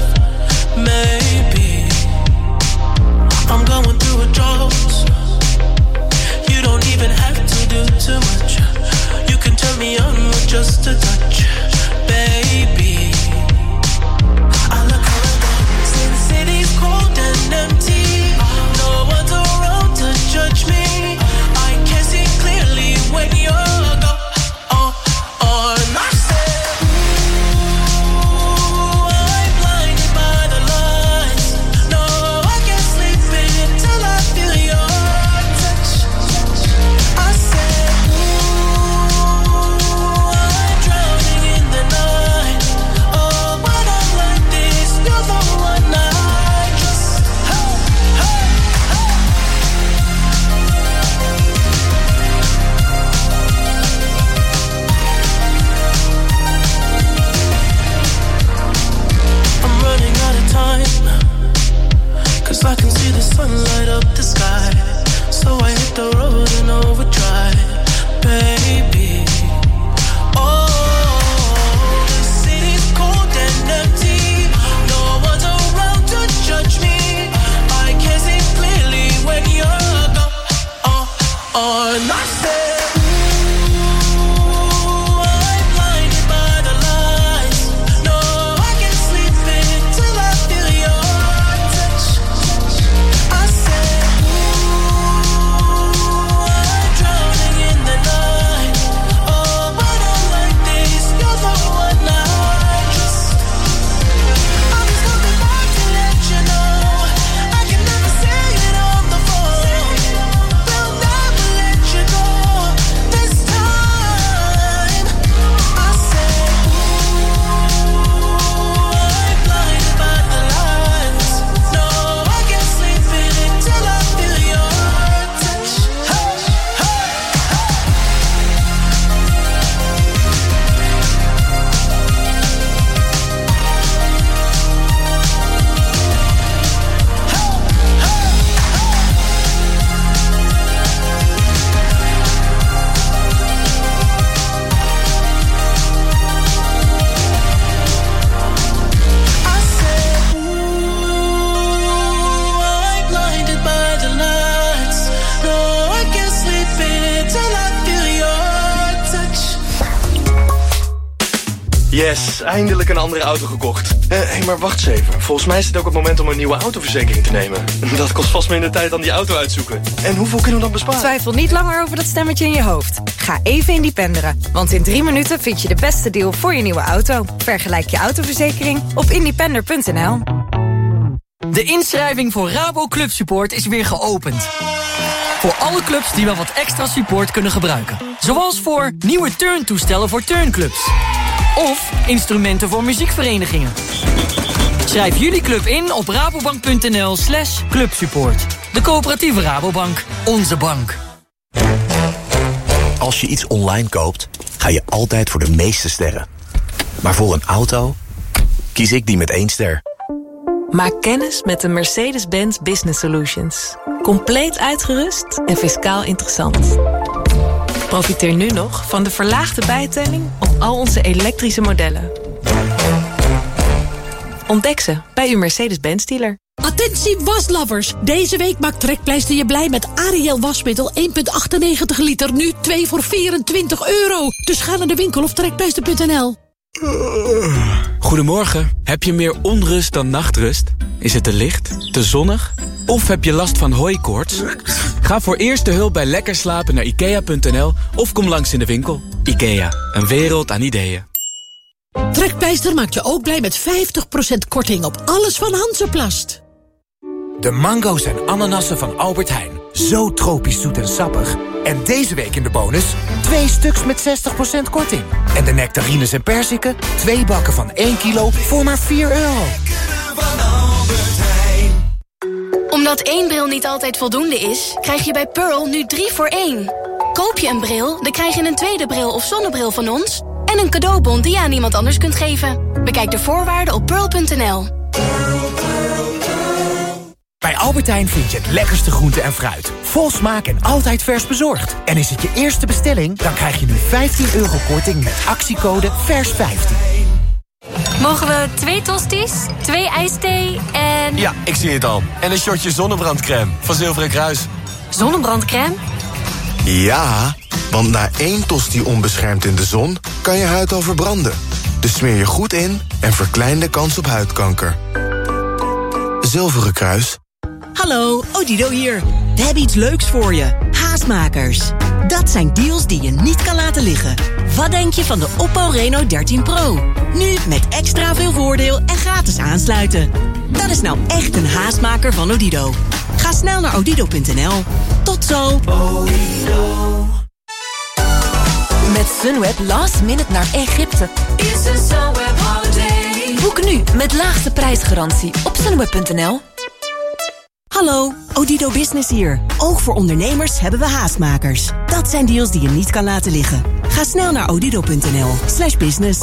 Yes, eindelijk een andere auto gekocht. Hé, maar wacht eens even. Volgens mij is het ook het moment om een nieuwe autoverzekering te nemen. Dat kost vast minder tijd dan die auto uitzoeken. En hoeveel kunnen we dan besparen? Twijfel niet langer over dat stemmetje in je hoofd. Ga even independeren. Want in 3 minuten vind je de beste deal voor je nieuwe auto. Vergelijk je autoverzekering op independer.nl. De inschrijving voor Rabo Club Support is weer geopend. Voor alle clubs die wel wat extra support kunnen gebruiken. Zoals voor nieuwe turntoestellen voor turnclubs. Of instrumenten voor muziekverenigingen. Schrijf jullie club in op rabobank.nl/clubsupport. De coöperatieve Rabobank. Onze bank. Als je iets online koopt, ga je altijd voor de meeste sterren. Maar voor een auto kies ik die met 1 ster. Maak kennis met de Mercedes-Benz Business Solutions. Compleet uitgerust en fiscaal interessant. Profiteer nu nog van de verlaagde bijtelling op al onze elektrische modellen. Ontdek ze bij uw Mercedes-Benz dealer. Attentie waslovers! Deze week maakt Trekpleister je blij met Ariel wasmiddel 1,98 liter. Nu 2 voor €24. Dus ga naar de winkel of trekpleister.nl. Goedemorgen. Heb je meer onrust dan nachtrust? Is het te licht, te zonnig? Of heb je last van hooikoorts? Ga voor eerste hulp bij lekker slapen naar ikea.nl of kom langs in de winkel. Ikea, een wereld aan ideeën. Trekpleister maakt je ook blij met 50% korting op alles van Hansaplast. De mango's en ananassen van Albert Heijn. Zo tropisch zoet en sappig. En deze week in de bonus 2 stuks met 60% korting. En de nectarines en perziken, 2 bakken van 1 kilo voor maar €4. Omdat 1 bril niet altijd voldoende is, krijg je bij Pearl nu 3 voor 1. Koop je een bril, dan krijg je een tweede bril of zonnebril van ons en een cadeaubon die je aan iemand anders kunt geven. Bekijk de voorwaarden op pearl.nl. Bij Albert Heijn vind je het lekkerste groente en fruit. Vol smaak en altijd vers bezorgd. En is het je eerste bestelling, dan krijg je nu €15 korting met actiecode VERS15. Mogen we 2 tosties, 2 ijsthee en... Ja, ik zie het al. En een shotje zonnebrandcrème van Zilveren Kruis. Zonnebrandcrème? Ja, want na 1 tosti onbeschermd in de zon kan je huid al verbranden. Dus smeer je goed in en verklein de kans op huidkanker. Zilveren Kruis. Hallo, Odido hier. We hebben iets leuks voor je. Haastmakers. Dat zijn deals die je niet kan laten liggen. Wat denk je van de Oppo Reno 13 Pro? Nu met extra veel voordeel en gratis aansluiten. Dat is nou echt een haastmaker van Odido. Ga snel naar odido.nl. Tot zo. Met Sunweb last minute naar Egypte. Boek nu met laagste prijsgarantie op sunweb.nl. Hallo, Odido Business hier. Ook voor ondernemers hebben we haastmakers. Dat zijn deals die je niet kan laten liggen. Ga snel naar odido.nl/business.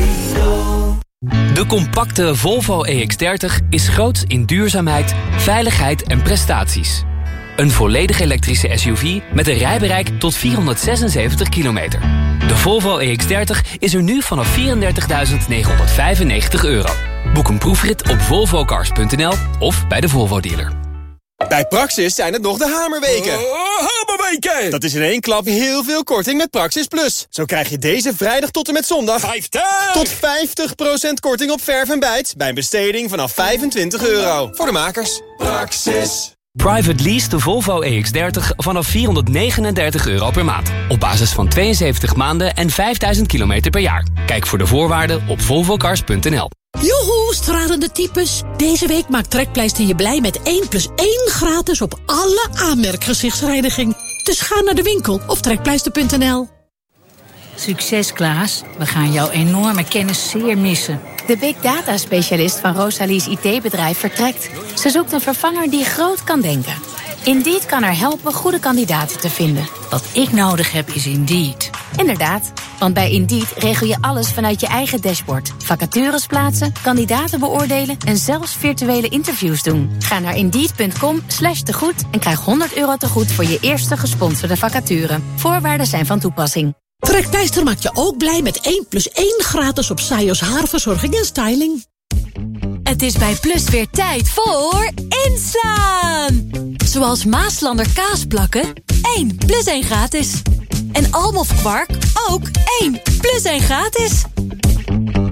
De compacte Volvo EX30 is groots in duurzaamheid, veiligheid en prestaties. Een volledig elektrische SUV met een rijbereik tot 476 kilometer. De Volvo EX30 is er nu vanaf €34.995. Boek een proefrit op volvocars.nl of bij de Volvo dealer. Bij Praxis zijn het nog de hamerweken. Hamerweken! Dat is in 1 klap heel veel korting met Praxis Plus. Zo krijg je deze vrijdag tot en met zondag 50! tot 50% korting op verf en bijt bij een besteding vanaf €25. Voor de makers. Praxis. Private lease de Volvo EX30 vanaf €439 per maand. Op basis van 72 maanden en 5000 kilometer per jaar. Kijk voor de voorwaarden op volvocars.nl. Joehoe, stralende types. Deze week maakt Trekpleister je blij met 1+1 gratis op alle aanmerkgezichtsreiniging. Dus ga naar de winkel of trekpleister.nl. Succes, Klaas. We gaan jouw enorme kennis zeer missen. De big data specialist van Rosalie's IT-bedrijf vertrekt. Ze zoekt een vervanger die groot kan denken. Indeed kan haar helpen goede kandidaten te vinden. Wat ik nodig heb is Indeed. Inderdaad, want bij Indeed regel je alles vanuit je eigen dashboard. Vacatures plaatsen, kandidaten beoordelen en zelfs virtuele interviews doen. Ga naar Indeed.com/tegoed en krijg €100 tegoed voor je eerste gesponsorde vacature. Voorwaarden zijn van toepassing. Trekpleister maakt je ook blij met 1+1 gratis op Sajos haarverzorging en styling. Het is bij Plus weer tijd voor inslaan! Zoals Maaslander kaasplakken, 1+1 gratis. En Almof kwark, ook 1+1 gratis.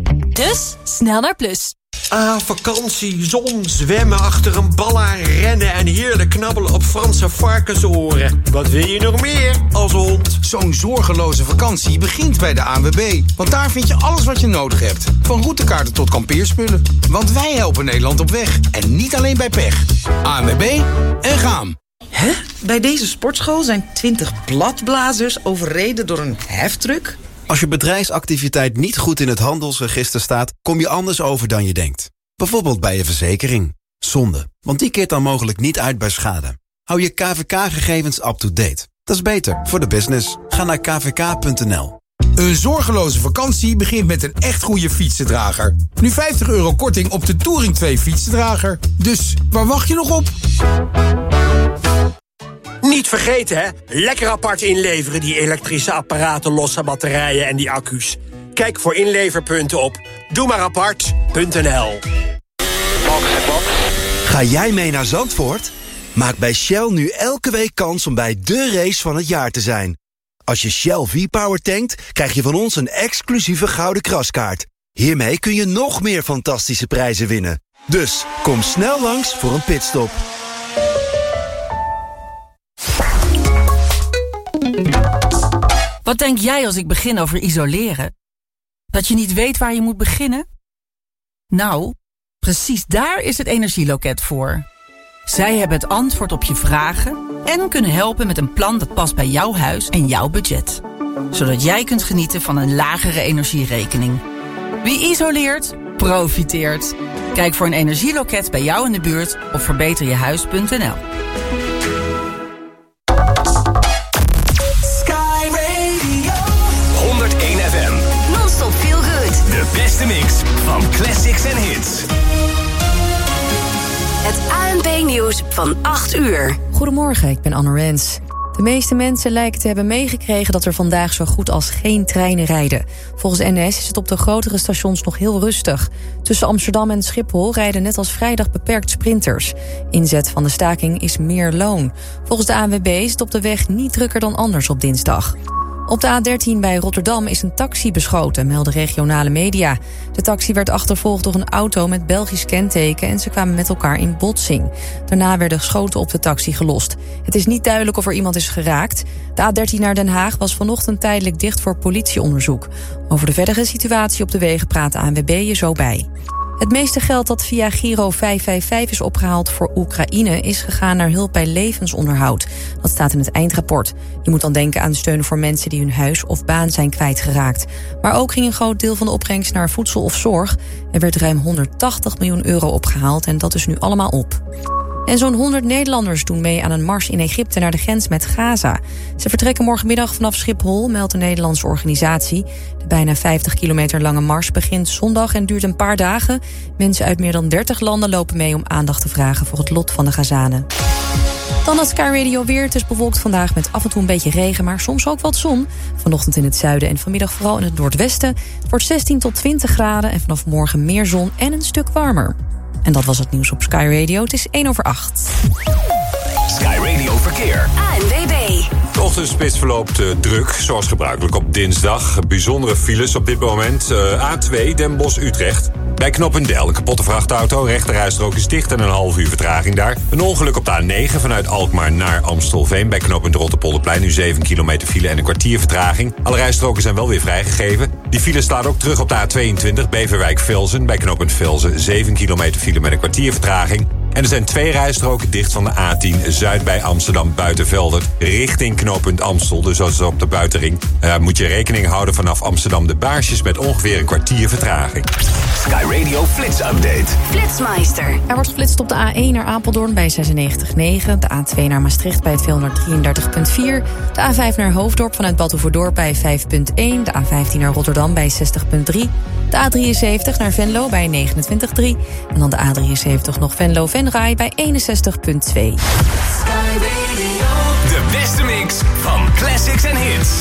Dus, snel naar Plus. Vakantie, zon, zwemmen achter een bal aan, rennen en heerlijk knabbelen op Franse varkensoren. Wat wil je nog meer als hond? Zo'n zorgeloze vakantie begint bij de ANWB. Want daar vind je alles wat je nodig hebt. Van routekaarten tot kampeerspullen. Want wij helpen Nederland op weg. En niet alleen bij pech. ANWB en gaan. Hè? Bij deze sportschool zijn 20 bladblazers overreden door een heftruck? Als je bedrijfsactiviteit niet goed in het handelsregister staat, kom je anders over dan je denkt. Bijvoorbeeld bij je verzekering. Zonde, want die keert dan mogelijk niet uit bij schade. Hou je KVK-gegevens up-to-date. Dat is beter voor de business. Ga naar kvk.nl. Een zorgeloze vakantie begint met een echt goede fietsendrager. Nu €50 korting op de Touring 2 fietsendrager. Dus waar wacht je nog op? Niet vergeten, hè? Lekker apart inleveren, die elektrische apparaten, losse batterijen en die accu's. Kijk voor inleverpunten op doemaarapart.nl. Ga jij mee naar Zandvoort? Maak bij Shell nu elke week kans om bij de race van het jaar te zijn. Als je Shell V-Power tankt, krijg je van ons een exclusieve gouden kraskaart. Hiermee kun je nog meer fantastische prijzen winnen. Dus kom snel langs voor een pitstop. Wat denk jij als ik begin over isoleren? Dat je niet weet waar je moet beginnen? Nou, precies daar is het Energieloket voor. Zij hebben het antwoord op je vragen en kunnen helpen met een plan dat past bij jouw huis en jouw budget. Zodat jij kunt genieten van een lagere energierekening. Wie isoleert, profiteert. Kijk voor een energieloket bij jou in de buurt op verbeterjehuis.nl. Sky Radio 101 FM. Non-stop feel good. De beste mix van classics en hits. Het ANP-nieuws van 8 uur. Goedemorgen, ik ben Anne Rens. De meeste mensen lijken te hebben meegekregen dat er vandaag zo goed als geen treinen rijden. Volgens NS is het op de grotere stations nog heel rustig. Tussen Amsterdam en Schiphol rijden net als vrijdag beperkt sprinters. Inzet van de staking is meer loon. Volgens de ANWB is het op de weg niet drukker dan anders op dinsdag. Op de A13 bij Rotterdam is een taxi beschoten, melden regionale media. De taxi werd achtervolgd door een auto met Belgisch kenteken en ze kwamen met elkaar in botsing. Daarna werden schoten op de taxi gelost. Het is niet duidelijk of er iemand is geraakt. De A13 naar Den Haag was vanochtend tijdelijk dicht voor politieonderzoek. Over de verdere situatie op de wegen praat de ANWB je zo bij. Het meeste geld dat via Giro 555 is opgehaald voor Oekraïne is gegaan naar hulp bij levensonderhoud. Dat staat in het eindrapport. Je moet dan denken aan steun voor mensen die hun huis of baan zijn kwijtgeraakt. Maar ook ging een groot deel van de opbrengst naar voedsel of zorg. Er werd ruim €180 miljoen opgehaald en dat is nu allemaal op. En zo'n 100 Nederlanders doen mee aan een mars in Egypte naar de grens met Gaza. Ze vertrekken morgenmiddag vanaf Schiphol, meldt een Nederlandse organisatie. De bijna 50 kilometer lange mars begint zondag en duurt een paar dagen. Mensen uit meer dan 30 landen lopen mee om aandacht te vragen voor het lot van de Gazanen. Dan het Sky Radio weer. Het is bewolkt vandaag met af en toe een beetje regen, maar soms ook wat zon. Vanochtend in het zuiden en vanmiddag vooral in het noordwesten. Het wordt 16 tot 20 graden en vanaf morgen meer zon en een stuk warmer. En dat was het nieuws op Sky Radio. Het is 1:08. Sky Radio Verkeer. ANWB. De ochtendspits verloopt druk, zoals gebruikelijk op dinsdag. Bijzondere files op dit moment. A2 Den Bosch-Utrecht. Bij Knopendel een kapotte vrachtauto. Rechterrijstrook is dicht en een half uur vertraging daar. Een ongeluk op de A9 vanuit Alkmaar naar Amstelveen. Bij knooppunt Rotterpolderplein nu 7 kilometer file en een kwartier vertraging. Alle rijstroken zijn wel weer vrijgegeven. Die file staat ook terug op de A22 Beverwijk-Velzen. Bij knooppunt Velzen 7 kilometer file met een kwartier vertraging. En er zijn 2 rijstroken dicht van de A10 Zuid bij Amsterdam Buitenveldert richting knooppunt Amstel. Dus als op de buitenring moet je rekening houden vanaf Amsterdam de Baarsjes met ongeveer een kwartier vertraging. Sky Radio Flits Update. Flitsmeister. Er wordt geflitst op de A1 naar Apeldoorn bij 96,9. De A2 naar Maastricht bij 233,4. De A5 naar Hoofddorp vanuit Batuverdorp bij 5,1. De A15 naar Rotterdam bij 60,3. De A73 naar Venlo bij 29,3. En dan de A73 nog Venlo-Venray bij 61,2. De beste mix van classics en hits.